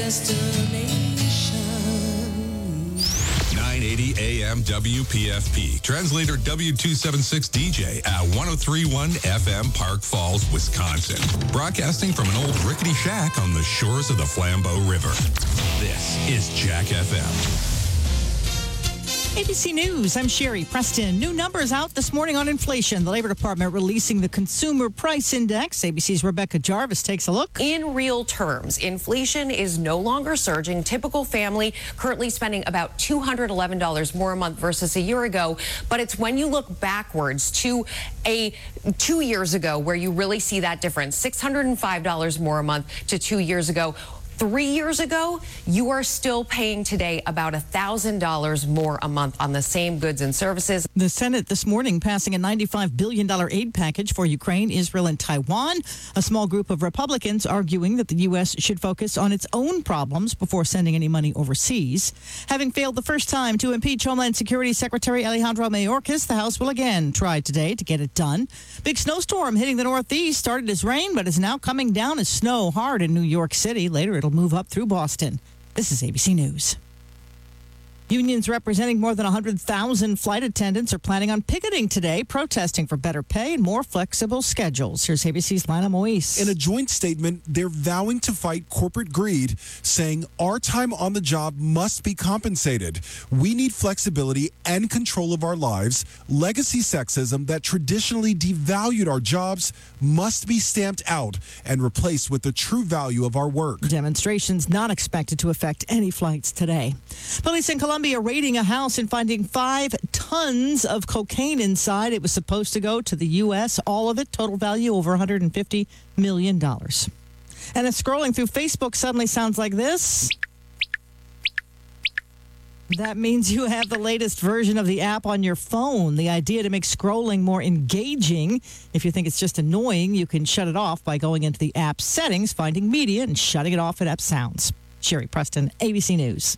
980 AM WPFP. Translator W276 DJ at 1031 FM Park Falls, Wisconsin. Broadcasting from an old rickety shack on the shores of the Flambeau River. This is Jack FM. ABC News, I'm Sherry Preston. New numbers out this morning on inflation. The Labor Department releasing the Consumer Price Index. ABC's Rebecca Jarvis takes a look. In real terms, inflation is no longer surging. Typical family currently spending about $211 more a month versus a year ago. But it's when you look backwards to 2 years ago where you really see that difference. $605 more a month to 2 years ago. 3 years ago, you are still paying today about $1,000 more a month on the same goods and services. The Senate this morning passing a $95 billion aid package for Ukraine, Israel, and Taiwan. A small group of Republicans arguing that the U.S. should focus on its own problems before sending any money overseas. Having failed the first time to impeach Homeland Security Secretary Alejandro Mayorkas, the House will again try today to get it done. Big snowstorm hitting the Northeast started as rain, but is now coming down as snow hard in New York City. Later, it'll move up through Boston. This is ABC News. Unions representing more than 100,000 flight attendants are planning on picketing today, protesting for better pay and more flexible schedules. Here's ABC's Lana Moise. In a joint statement, they're vowing to fight corporate greed, saying our time on the job must be compensated. We need flexibility and control of our lives. Legacy sexism that traditionally devalued our jobs must be stamped out and replaced with the true value of our work. Demonstrations not expected to affect any flights today. Police in Colombia raiding a house and finding 5 tons of cocaine inside. It was supposed to go to the U.S. All of it, total value over $150 million. And if scrolling through Facebook suddenly sounds like this, that means you have the latest version of the app on your phone. The idea to make scrolling more engaging. If you think it's just annoying, you can shut it off by going into the app settings, finding media, and shutting it off at app sounds. Sherry Preston, ABC News.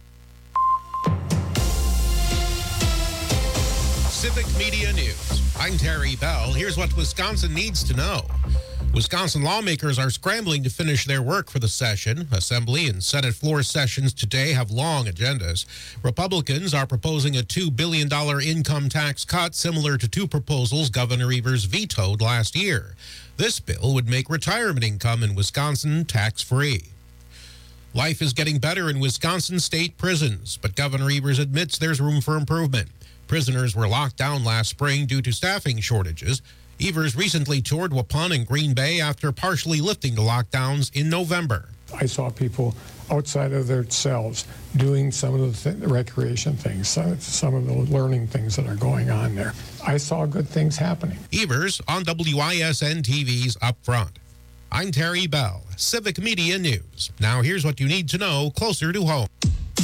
Civic Media News. I'm Terry Bell. Here's what Wisconsin needs to know. Wisconsin lawmakers are scrambling to finish their work for the session. Assembly and Senate floor sessions today have long agendas. Republicans are proposing a $2 billion income tax cut similar to 2 proposals Governor Evers vetoed last year. This bill would make retirement income in Wisconsin tax-free. Life is getting better in Wisconsin state prisons, but Governor Evers admits there's room for improvement. Prisoners were locked down last spring due to staffing shortages. Evers recently toured Waupun and Green Bay after partially lifting the lockdowns in November. I saw people outside of their cells doing some of the recreation things, some of the learning things that are going on there. I saw good things happening. Evers on WISN TV's Up Front. I'm Terry Bell, Civic Media News. Now here's what you need to know closer to home.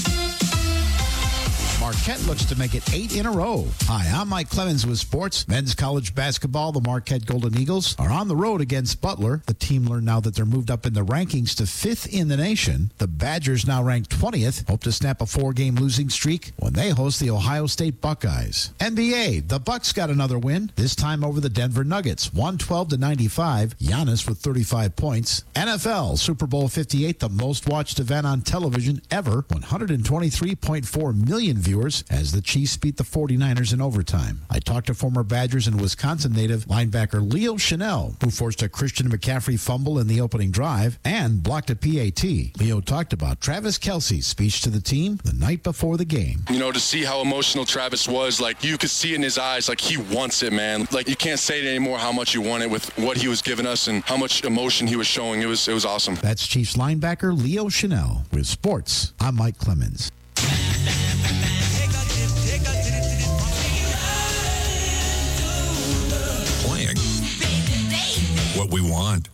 Marquette looks to make it 8 in a row. Hi, I'm Mike Clemens with sports. Men's college basketball, the Marquette Golden Eagles are on the road against Butler. The team learned now that they're moved up in the rankings to 5th in the nation. The Badgers, now ranked 20th, hope to snap a 4-game losing streak when they host the Ohio State Buckeyes. NBA, the Bucks got another win, this time over the Denver Nuggets, 112-95. Giannis with 35 points. NFL, Super Bowl 58, the most watched event on television ever, 123.4 million viewers as the Chiefs beat the 49ers in overtime. I talked to former Badgers and Wisconsin native linebacker Leo Chanel, who forced a Christian McCaffrey fumble in the opening drive and blocked a PAT. Leo talked about Travis Kelce's speech to the team the night before the game. You know, to see how emotional Travis was, like you could see it in his eyes, like he wants it, man. Like you can't say it anymore how much you want it with what he was giving us and how much emotion he was showing. It was awesome. That's Chiefs linebacker Leo Chanel. With sports, I'm Mike Clemens. What we want.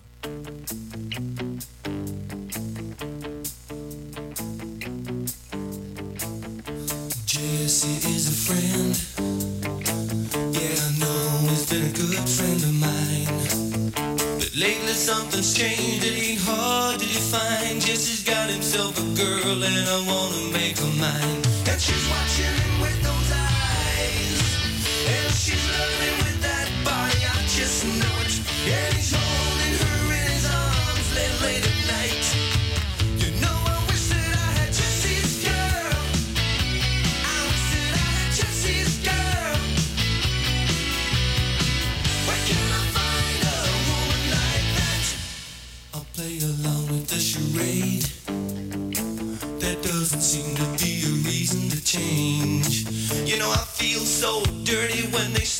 Jesse is a friend. Yeah, I know he's been a good friend of mine. But lately something's changed. It ain't hard to define. Jesse's got himself a girl and I wanna make her mine. And she's watching him with those eyes. And she's loving with that body. I just know it. And he's holding her in his arms late at night. You know I wish that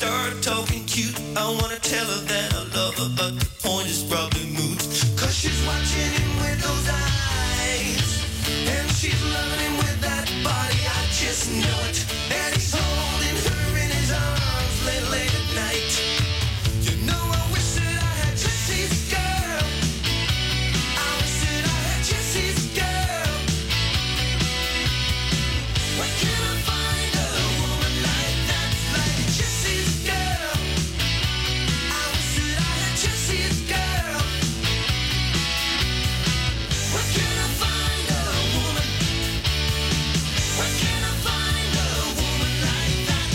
start talking cute, I wanna tell her that I love her, but the point is probably moot. 'Cause she's watching him with those eyes, and she's loving him with that body, I just know it. And he's holding her in his arms late at night. You know, I wish that I had Jesse's girl. I wish that I had Jesse's girl. Where can I find a woman like that, like Jesse's girl? I wish that I had Jesse's girl. Where can I find a woman? Where can I find a woman like that?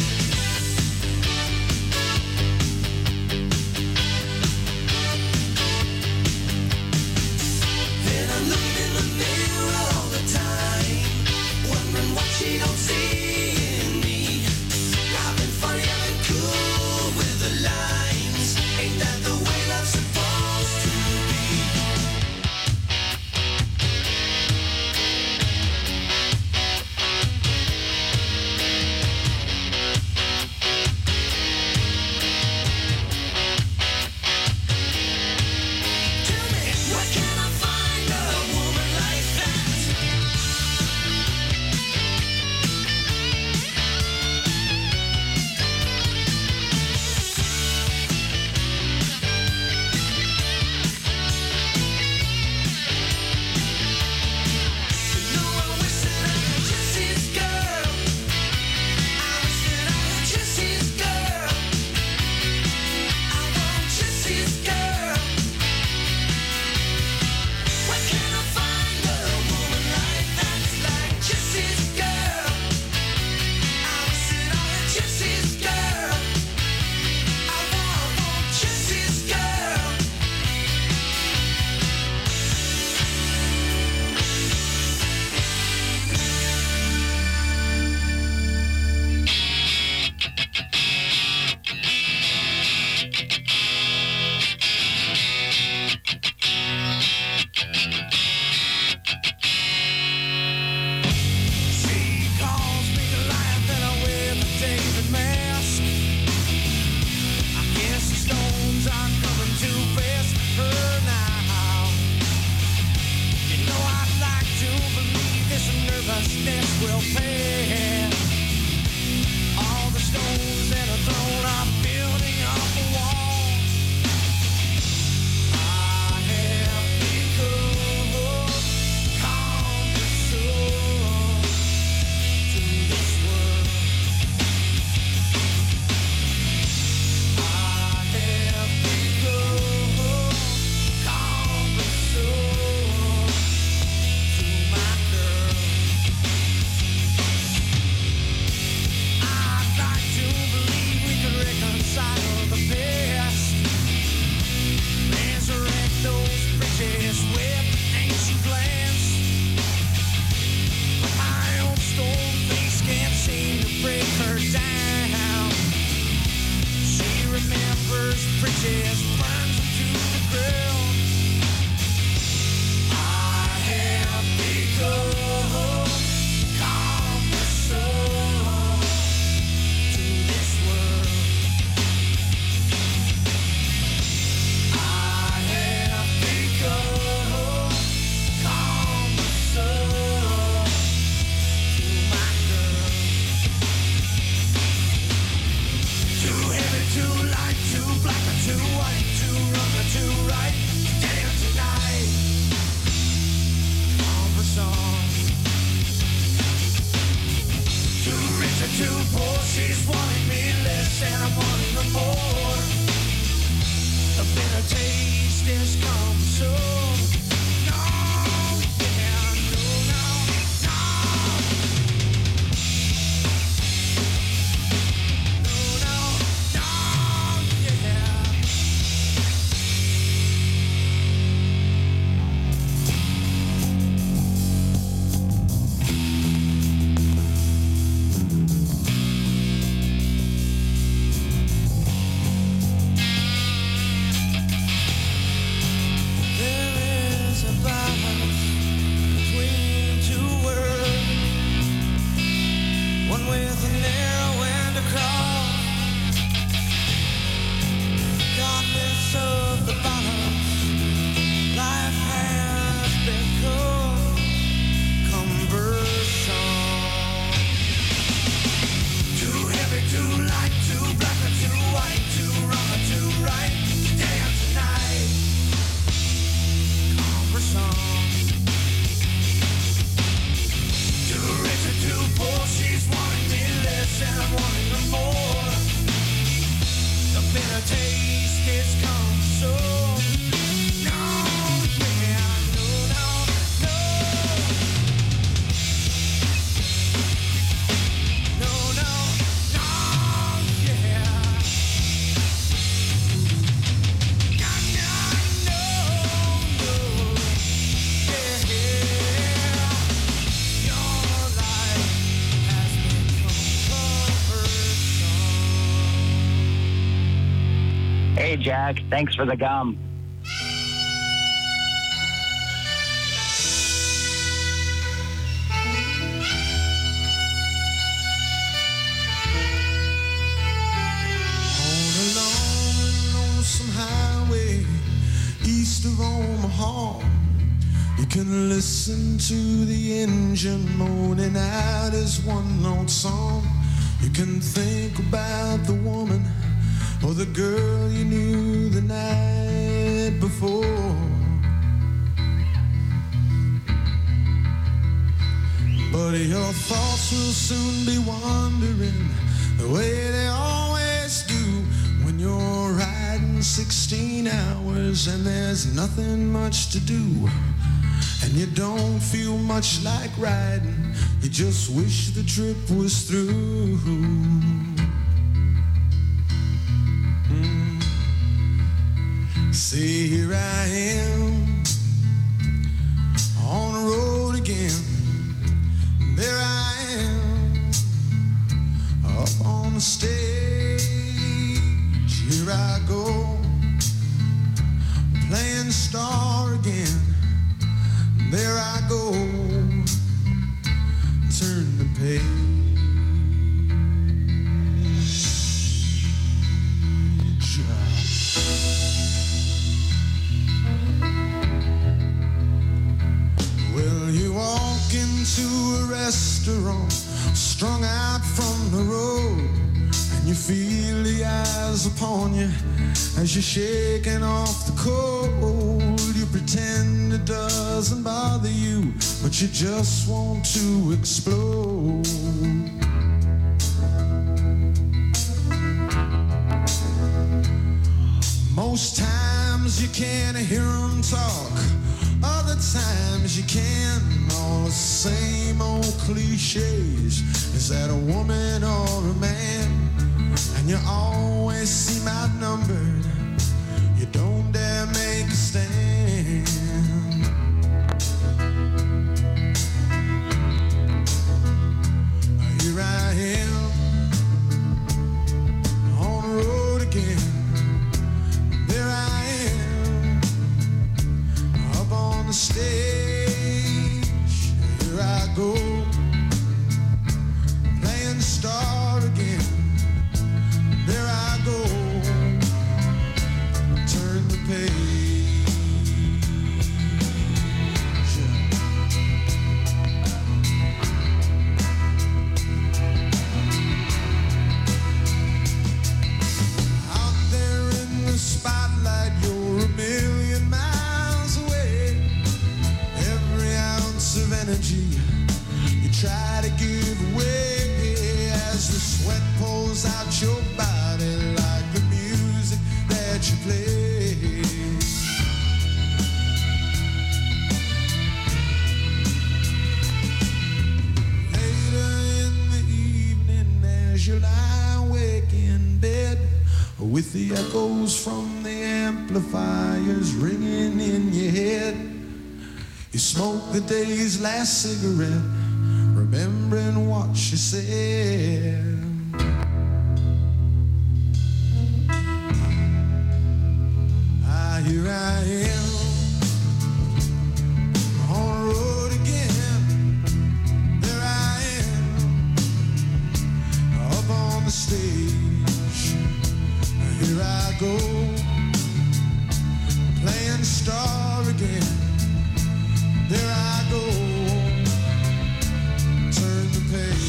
And I'm looking in the mirror all the time, wondering what she don't see in me. I've been funny, I've been cool with the lines. Ain't that the way love's supposed to be? Tell me, where can I find a woman like that? You know, I wish that I had Jesse's girl. I wish that I had Jesse's girl. I want Jesse's girl. Where can I find a woman like that, like Jesse's girl? I wish that I had Jesse's girl. I want Jesse's girl. She calls me to laugh and I wear the David mask. I guess the stones are coming too fast for her now. You know, I'd like to believe this nervousness will pass. All the stones that are thrown are building up a wall. I have become calm and sure to this world. I have become calm and sure to my girl. I'd like to believe we could reconcile the past, resurrect those bridges with ancient plans. But my own stone face can't seem to break her down. She remembers bridges, burns them to the ground. I have become calm and sure to this world. I have become calm and sure to my girl. Too heavy, too light, too black or too white, too wrong or too right. Hey, Jack. Thanks for the gum. On a long, lonesome highway east of Omaha, you can listen to the engine moaning out his one-note song. You can think about the woman or the girl you knew the night before. But your thoughts will soon be wandering the way they always do when you're riding 16 hours and there's nothing much to do. And you don't feel much like riding, you just wish the trip was through. See, here I am on the road again. There I am up on the stage. Here I go playing star again. There I go, turn the page. Well, you walk into a restaurant, strung out from the road, and you feel the eyes upon you as you're shaking off the cold. You pretend it doesn't bother you, but you just want to explode. Most times you can't hear them talk, other times you can. All the same old cliches. Is that a woman or a man? And you always seem outnumbered. You don't dare make a stand. Here I am on the road again. There I am up on the stage. Here I go playing star again. There I go, turn the page. Out there in the spotlight, you're a million miles away. Every ounce of energy you try to give away as the sweat pulls out your body like the music that you play. Later in the evening as you lie awake in bed with the echoes from the amplifiers ringing in your head, you smoke the day's last cigarette, remembering what she said. Here I am on the road again. There I am up on the stage. Here I go playing star again. There I go, turn the page.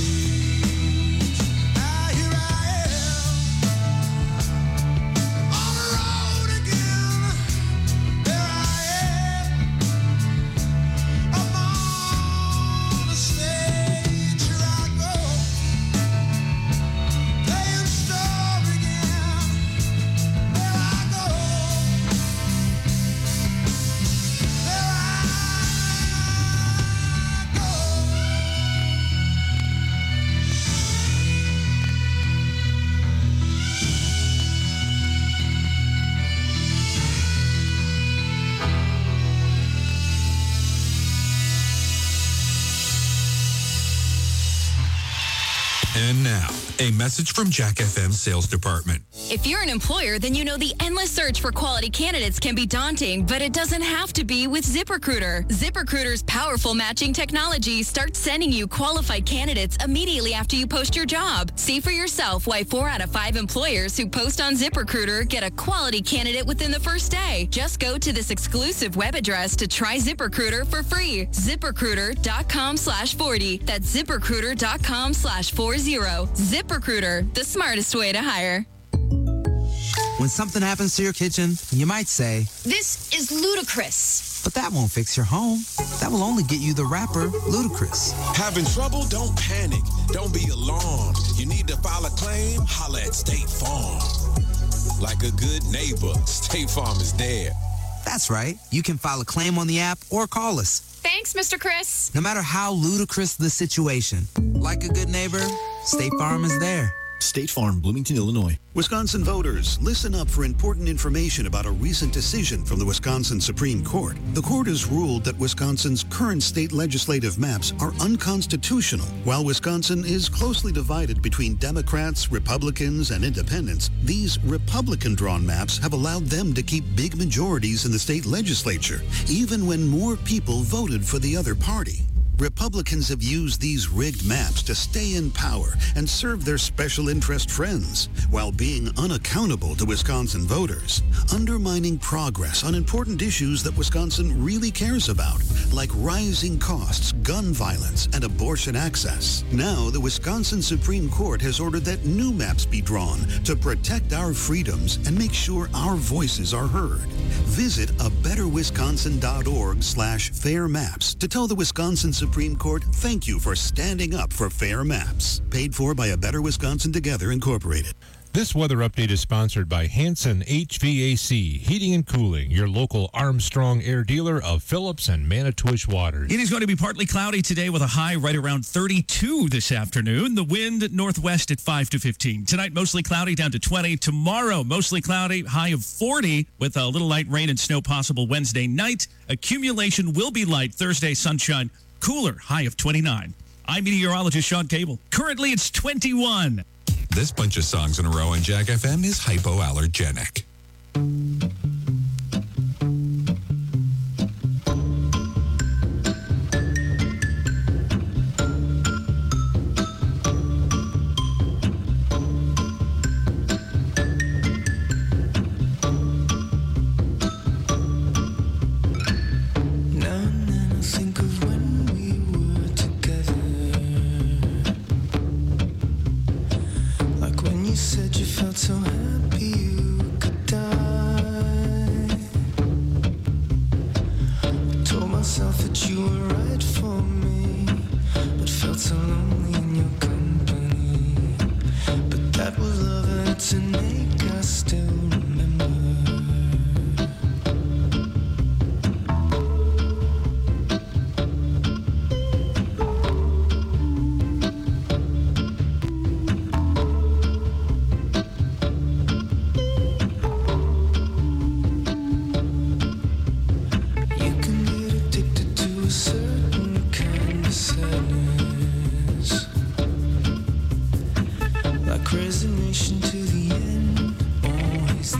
And now, A message from Jack FM Sales Department. If you're an employer, then you know the endless search for quality candidates can be daunting, but it doesn't have to be with ZipRecruiter. ZipRecruiter's powerful matching technology starts sending you qualified candidates immediately after you post your job. See for yourself why 4 out of 5 employers who post on ZipRecruiter get a quality candidate within the first day. Just go to this exclusive web address to try ZipRecruiter for free. ZipRecruiter.com/40. That's ZipRecruiter.com/40. ZipRecruiter, the smartest way to hire. When something happens to your kitchen, you might say, "This is ludicrous." But that won't fix your home. That will only get you the rapper, Ludacris. Having trouble? Don't panic. Don't be alarmed. You need to file a claim? Holla at State Farm. Like a good neighbor, State Farm is there. That's right. You can file a claim on the app or call us. Thanks, Mr. Chris. No matter how ludicrous the situation, like a good neighbor, State Farm is there. State Farm, Bloomington, Illinois. Wisconsin voters, listen up for important information about a recent decision from the Wisconsin Supreme Court. The court has ruled that Wisconsin's current state legislative maps are unconstitutional. While Wisconsin is closely divided between Democrats, Republicans, and independents, these Republican-drawn maps have allowed them to keep big majorities in the state legislature, even when more people voted for the other party. Republicans have used these rigged maps to stay in power and serve their special interest friends while being unaccountable to Wisconsin voters, undermining progress on important issues that Wisconsin really cares about, like rising costs, gun violence, and abortion access. Now, the Wisconsin Supreme Court has ordered that new maps be drawn to protect our freedoms and make sure our voices are heard. Visit abetterwisconsin.org/fair maps to tell the Wisconsin Supreme Court thank you for standing up for fair maps. Paid for by A Better Wisconsin Together, Incorporated. This weather update is sponsored by Hanson HVAC, Heating and Cooling, your local Armstrong Air dealer of Phillips and Manitowish Waters. It is going to be partly cloudy today with a high right around 32 this afternoon. The wind northwest at 5 to 15. Tonight, mostly cloudy down to 20. Tomorrow, mostly cloudy, high of 40 with a little light rain and snow possible Wednesday night. Accumulation will be light Thursday, sunshine, cooler, high of 29. I'm meteorologist Sean Cable. Currently, it's 21. This bunch of songs in a row on Jack FM is hypoallergenic. So happy you could die. I told myself that you were right for me, but felt so lonely in your company. But that was love and it's an ache I still remember. Resignation to the end, always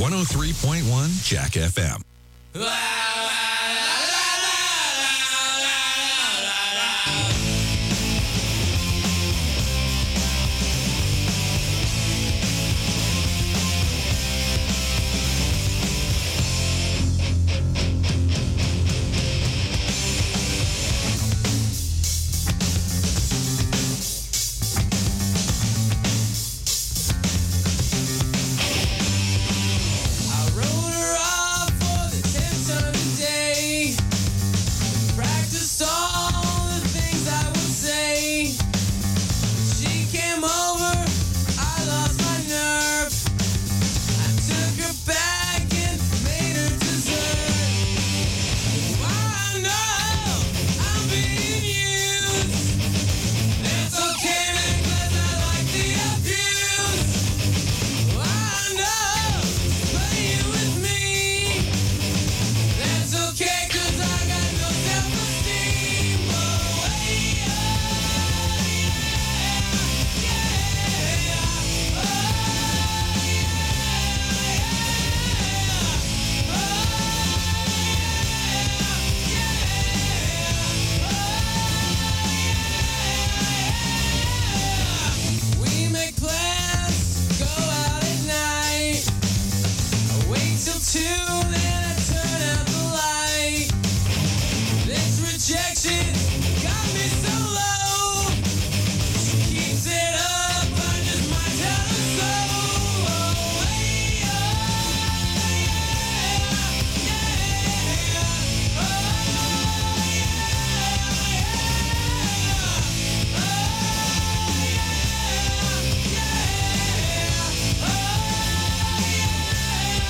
103.1 Jack FM.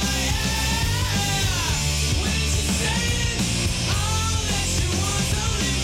When she said, all that she wants only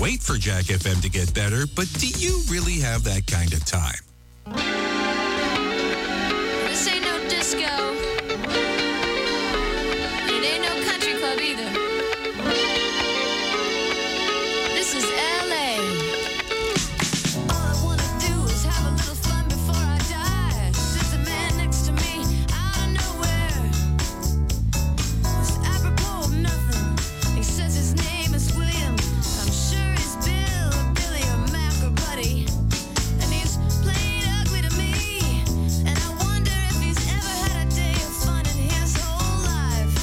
wait for Jack FM to get better, but do you really have that kind of time? This ain't no disco. It ain't no country club either. This is LA. All I wanna do is have a little fun before I die. Sits a man next to me out of nowhere. It's apropos of nothing. He says his name is William. I'm sure he's Bill or Billy or Mac or Buddy. And he's playing ugly to me. And I wonder if he's ever had a day of fun in his whole life.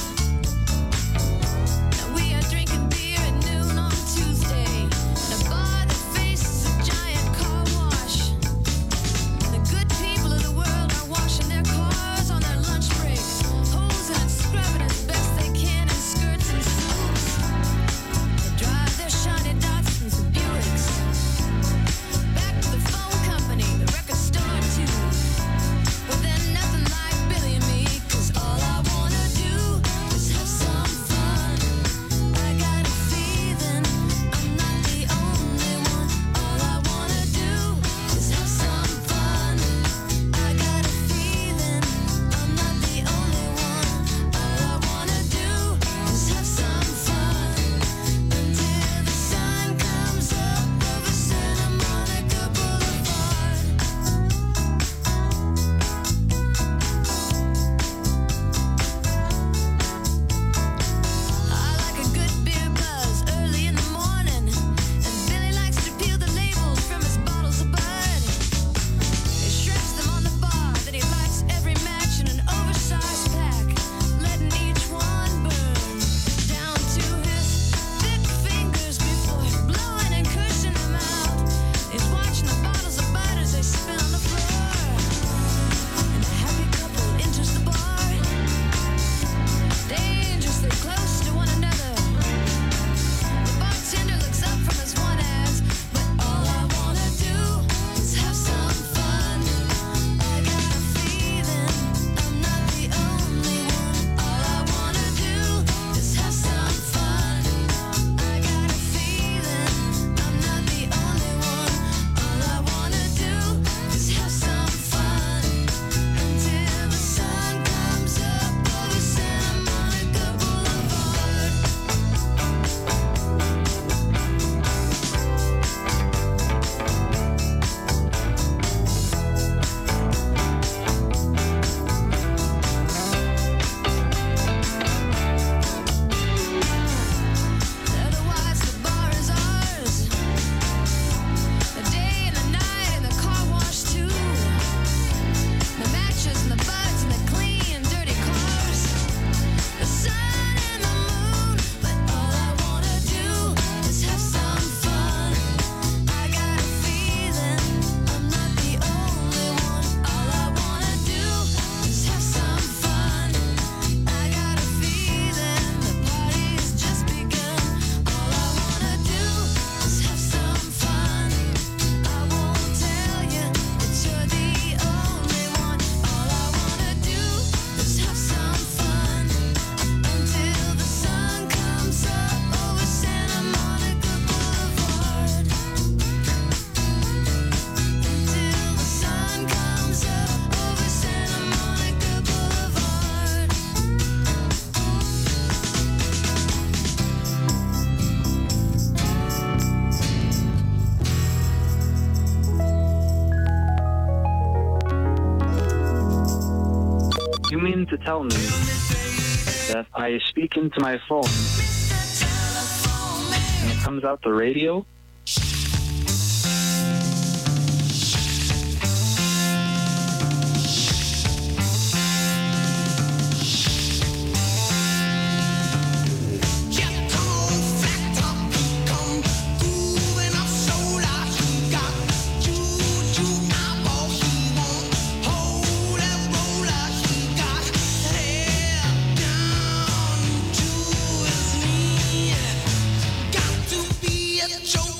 Now we are drinking beer at noon on Tuesday. In a bar that faces a giant car wash. And the good people of the world are washing their cars on their lunch breaks. Hosing and scrubbing as best they can in skirts and suits. They drive their shiny Datsuns and Buicks. Back to the phone company, the record store too. But then nothing like Billy and me, 'cause all I wanna do is have some fun. I got a feeling I'm not the only one. All I wanna do is have some fun. I got a feeling I'm not the only one. All I wanna do is have some fun until the sun comes up over Santa Monica Boulevard. I like a good beer buzz early in the morning, and Billy likes to peel the labels from his bottles of Bud. He shreds them on the bar, then he lights every match in an oversized pack, letting each one burn down to his thick fingers before blowing and cushing them out. He's watching the bottles of Bud as they spill on the floor, and a happy couple enters the bar, dangerously close to one another. The bartender looks up from his one ass, but all I wanna do is have some fun. I got a feeling I'm not the only one. All I wanna do is have some fun. I got a feeling I'm not the only one. All I wanna do is have some fun until the sun comes up over Santa Monica Boulevard. Otherwise, the bar is ours. The day and the night and the car wash too. The matches and the buds and the clean, dirty cars. The sun and the moon, but all I wanna do is have some fun. I got a feeling I'm not the only one. All I wanna do is have some fun. I got a feeling the party's just begun. All I wanna do is have some fun. I won't tell you that you're the only one. All I wanna do is have some fun until the sun comes up over Santa Monica Boulevard. Until the sun comes up over Santa Monica Boulevard. You mean to tell me that I speak into my phone and it comes out the radio? Got to be a joke.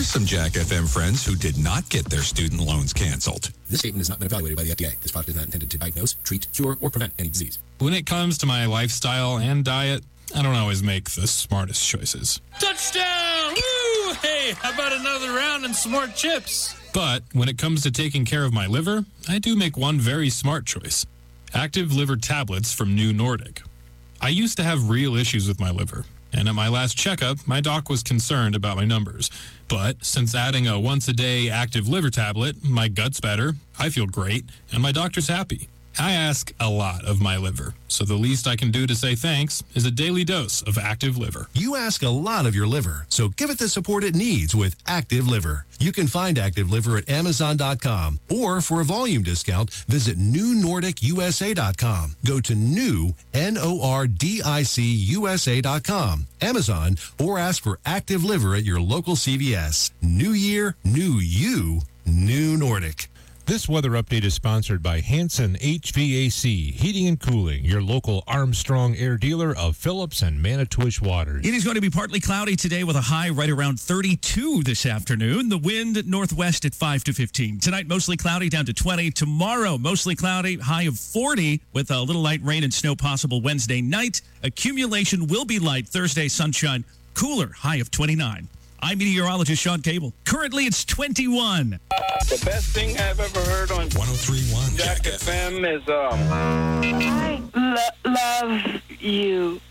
some Jack FM friends who did not get their student loans canceled. This statement has not been evaluated by the FDA. This product is not intended to diagnose, treat, cure, or prevent any disease. When it comes to my lifestyle and diet, I don't always make the smartest choices. Touchdown! Woo! Hey, how about another round and some more chips? But when it comes to taking care of my liver, I do make one very smart choice. Active Liver tablets from New Nordic. I used to have real issues with my liver, and at my last checkup, my doc was concerned about my numbers. But since adding a once-a-day Active Liver tablet, my gut's better, I feel great, and my doctor's happy. I ask a lot of my liver, so the least I can do to say thanks is a daily dose of Active Liver. You ask a lot of your liver, so give it the support it needs with Active Liver. You can find Active Liver at Amazon.com, or for a volume discount, visit NewNordicUSA.com. Go to new, NORDICUSA.com, Amazon, or ask for Active Liver at your local CVS. New year, new you, New Nordic. This weather update is sponsored by Hanson HVAC, Heating and Cooling, your local Armstrong air dealer of Phillips and Manitowish Waters. It is going to be partly cloudy today with a high right around 32 this afternoon. The wind northwest at 5 to 15. Tonight, mostly cloudy down to 20. Tomorrow, mostly cloudy, high of 40 with a little light rain and snow possible Wednesday night. Accumulation will be light. Thursday, sunshine, cooler, high of 29. I'm meteorologist Sean Cable. Currently, it's 21. The best thing I've ever heard on 103.1 Jack FM is I love you.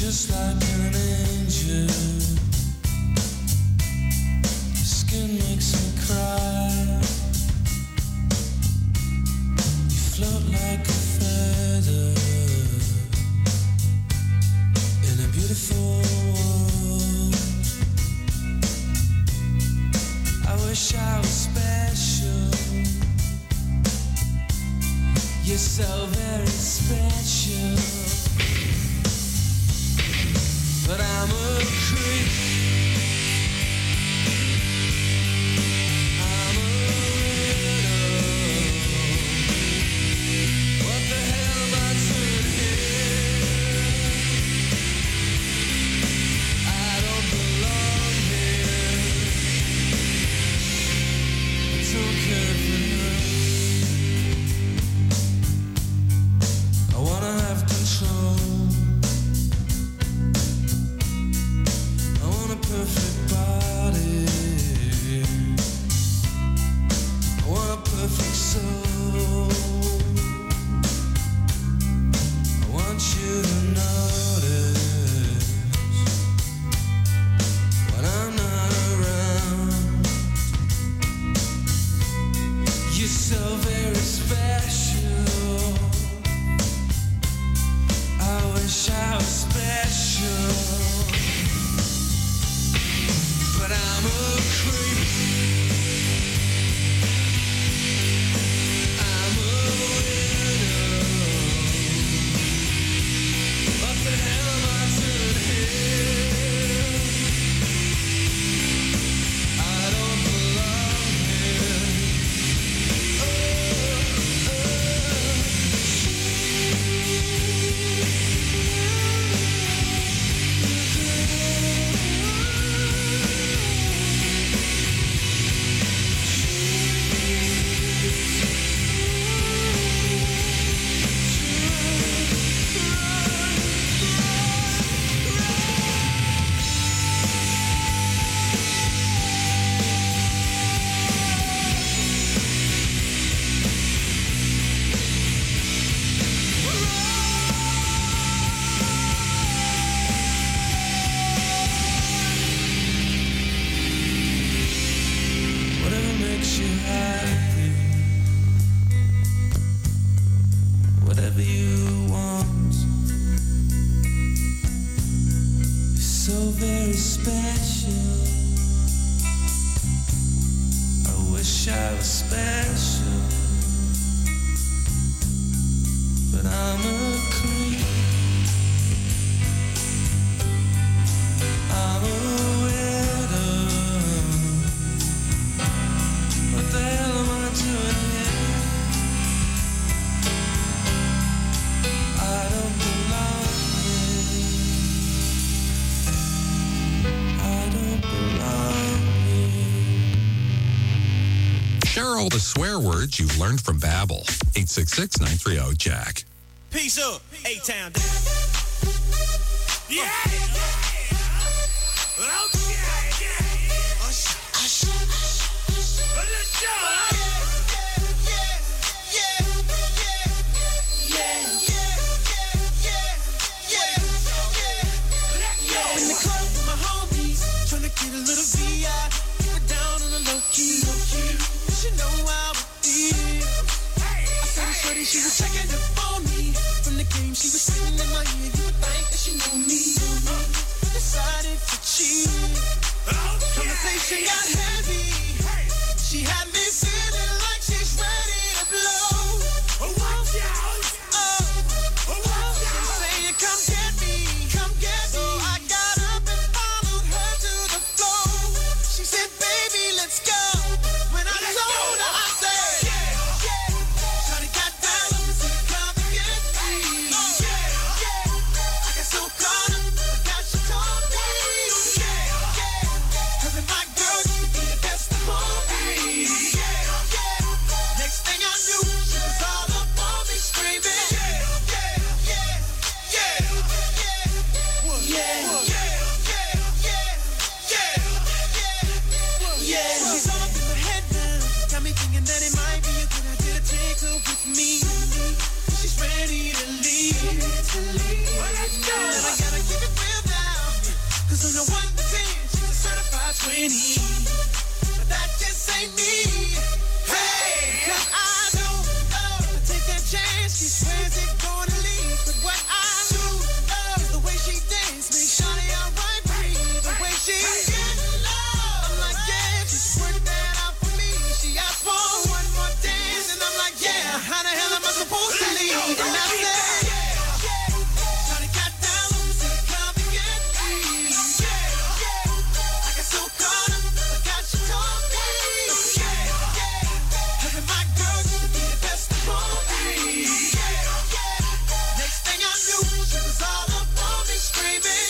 just like an angel. Your skin makes me cry. You float like a feather in a beautiful world. I wish I was special. You're so very special. But I'm a creep. I'm a widow. What the hell am I doing here? I don't belong here. I don't care for this. I wanna have control. Perfect body. I want a perfect soul. I want you to notice when I'm not around. You're so very special. I wish I was special. But I'm a creep. I'm a widow. What the hell am I doing here? I don't belong here. Whatever makes you happy, whatever you want. You're so very special. I wish I was special, but I'm a creep. I'm a widow. What the hell am I doing here? I don't belong here. I don't belong here. Share all the swear words you've learned from Babbel. 866-930-JACK. Peace up, A-Town. Yeah! In the club with my homies, tryna get a little VI, keep it down on the low key. You know how it is. I saw the shorty, she was checking up on me. From the game, she was sitting in my ear. You would think that she knew me. Decided to cheat. Conversation got heavy. She had me feeling like she's ready to blow. Watch out! She's saying, come get me, come get me. So I got up and followed her to the floor. She said, baby, let's go. When I told her, I said, shawty got down and said, come and get me. I got so caught up, forgot she told me. Having my girl, she could be the best of all me. Next thing I knew, she was all up on me screaming. She's all up in my head now, got me thinking that it might be a good idea to take her with me. She's ready to leave. Well, let's go. And I gotta give it back. 'Cause on the 1 to 10, she's a certified 20. But that just ain't me. Hey, 'cause I don't love to take that chance. She swears it's gonna leave. But what I do love is the way she dances. Make Shawty outright breathe. The way she I'm like, yeah, just work that out for me. She asked for one more dance, and I'm like, yeah, how the hell am I supposed to leave? And I said, Shawty got down loose in the club to get free. I got so caught up, forgot she told me. Having my girl to be the best of all me. Next thing I knew, she was all up on me screaming.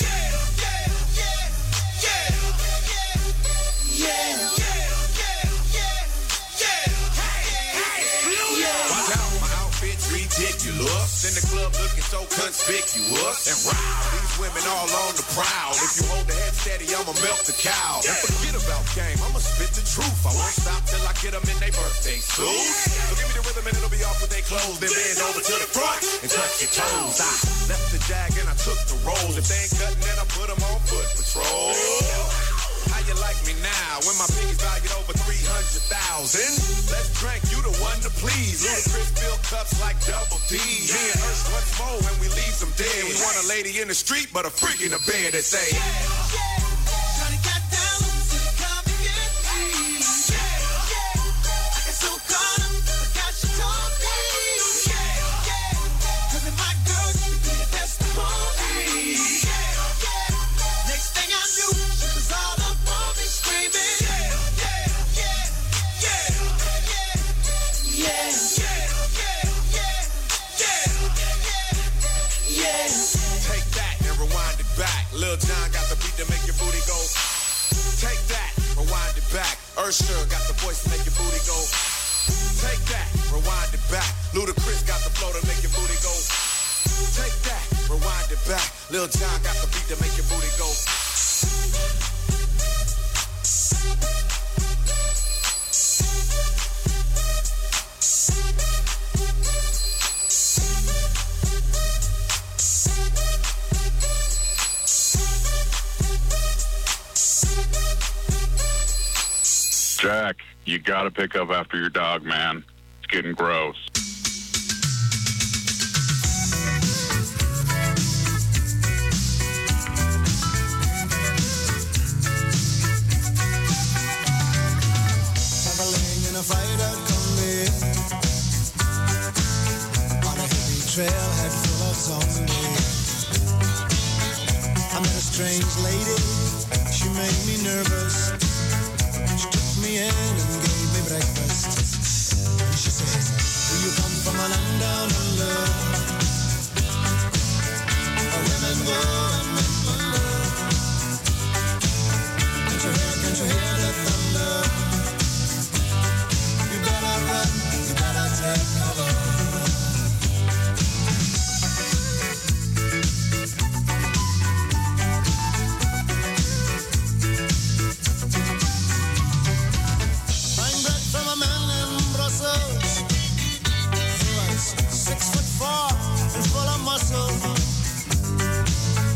Watch out, my outfit's ridiculous. In the club looking so conspicuous. And wow, these women all on the prowl. If you hold the head steady, I'ma melt the cow. And forget about game, I'ma spit the truth. I won't stop till I get them in their birthday suits. So give me the rhythm and it'll be off with their clothes. Then bend over to the front and touch your toes. I left the jag and I took the rolls. If they ain't cutting, then I put them on foot patrol. How you like me now when my piggy's valued over 300,000? Let's drink, you the one to please. Ludacris fill cups like double D. Me and Ursh once more when we leave them dead. We want a lady in the street, but a freak in the bed that say, Shawty got down loose in the club to get free. I got so caught up, forgot she told me. Having my girl to be the best of all me. Next thing I knew, she was all up on me screaming. take that and rewind it back. Lil Jon got the beat to make your booty go. Take that, rewind it back. Usher got the voice to make your booty go. Take that, rewind it back. Ludacris got the flow to make your booty go. Take that, rewind it back. Lil Jon got the beat to make your booty go. Jack, you gotta pick up after your dog, man. It's getting gross. Traveling in a freighter combi on a hippie trailhead full of zombies. I met a strange lady, she made me nervous. She took me in and gave me breakfast. And she says, do you come from a land down under? Where women go and men wonder. Can't you hear the thunder? You better run, you better take cover. Buying bread from a man in Brussels. He was 6'4" and full of muscle.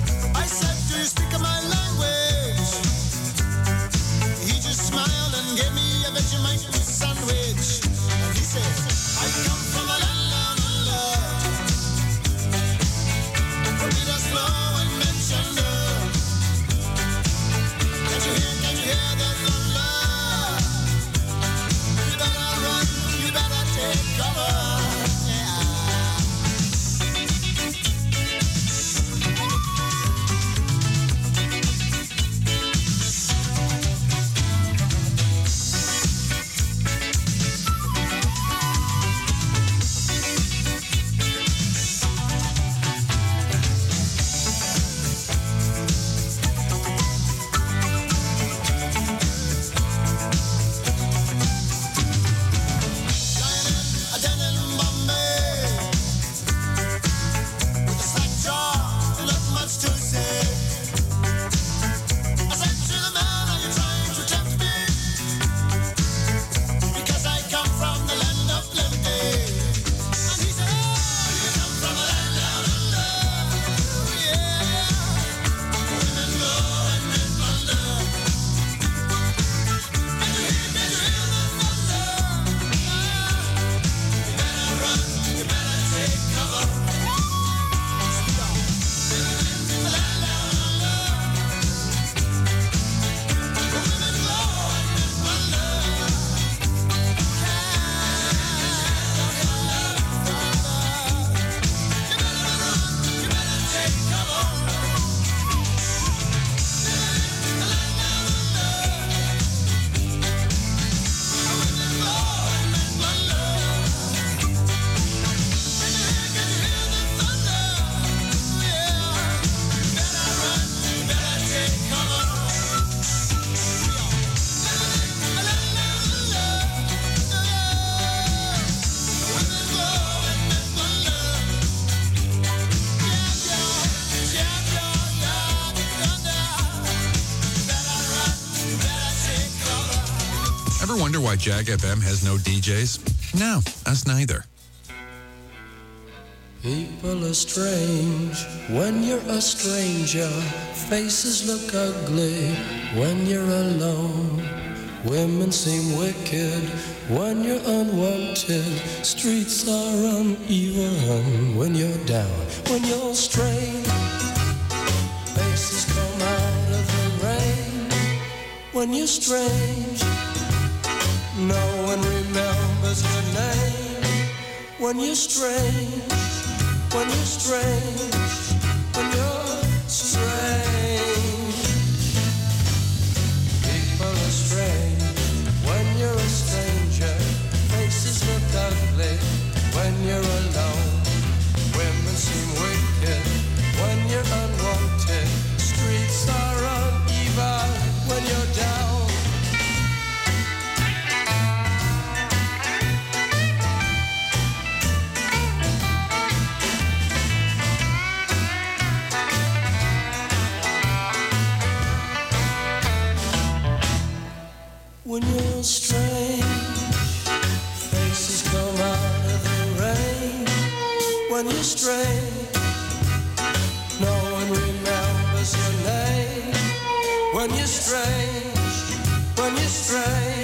wonder why Jag FM has no DJs? No, us neither. People are strange when you're a stranger. Faces look ugly when you're alone. Women seem wicked when you're unwanted. Streets are uneven when you're down. When you're strange, faces come out of the rain. When you're strange, no one remembers your name. When you're strange, when you're strange, when you're strange. People are strange when you're a stranger. Faces look ugly when you're alone. Women seem wicked when you're unwanted. Streets are uneven when you're down. When you're strange, faces come out of the rain. When you're strange, no one remembers your name. When you're strange, when you're strange.